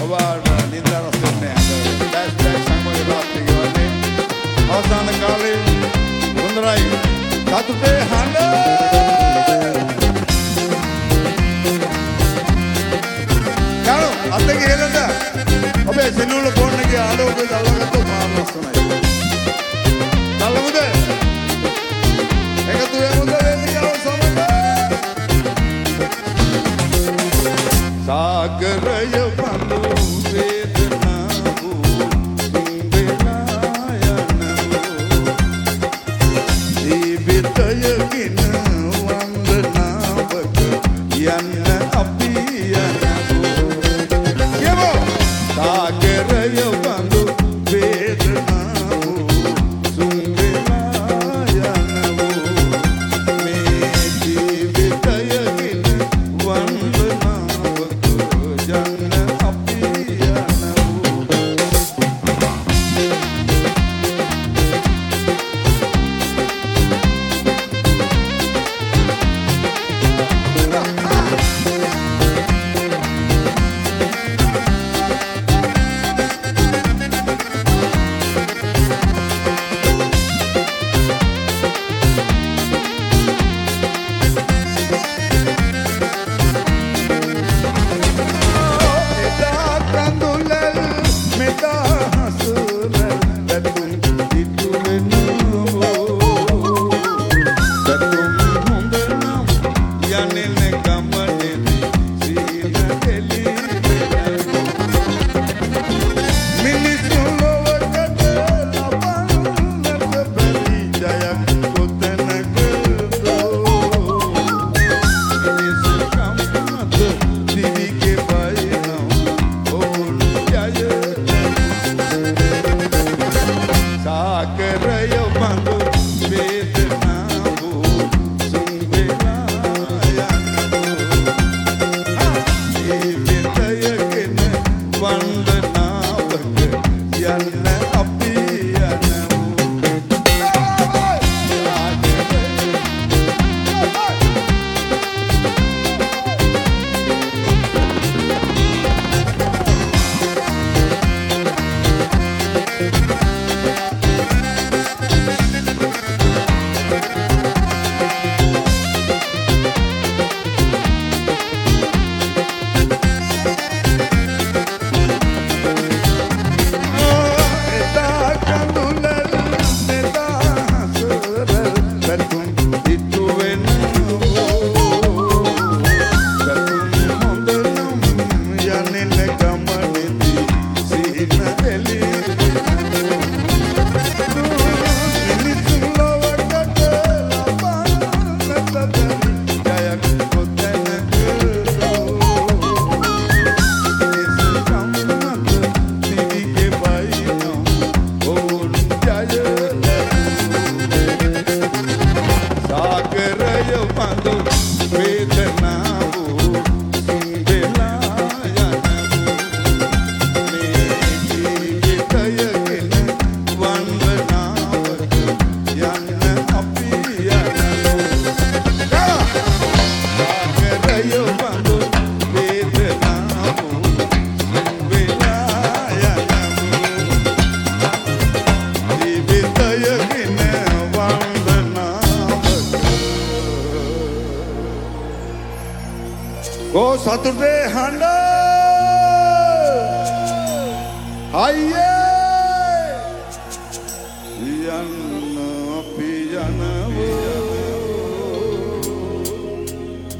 ඔබට නින්දාවක් දෙන්නේ නැහැ. ඩෑෂ් සංගමයේ රාත්‍රී ගෙවන්නේ අවසාන කාලේ හොඳයි. සතුටේ හඬ ගානෝ අතේ ගිහලද ඔබේ සෙනුල ෆෝන් එකේ ආලෝකය දාලාගත්තොත් මාර ලස්සනයි. නල්ලමුද එකතු වෙමුද වේදිකාව සමග සාගරය බඳු වේදනාව තුඹලා යනවා ජීවිතයකින් වන්දනාවක යන්න අපි යනවා කියමු සාගරය බඳු වේදනාව තුඹලා යනවා මේ ජීවිතයකින් වන්දනාවක යන්න අපි සතුටේ හඬ අයියේ යන්න අපි යනවා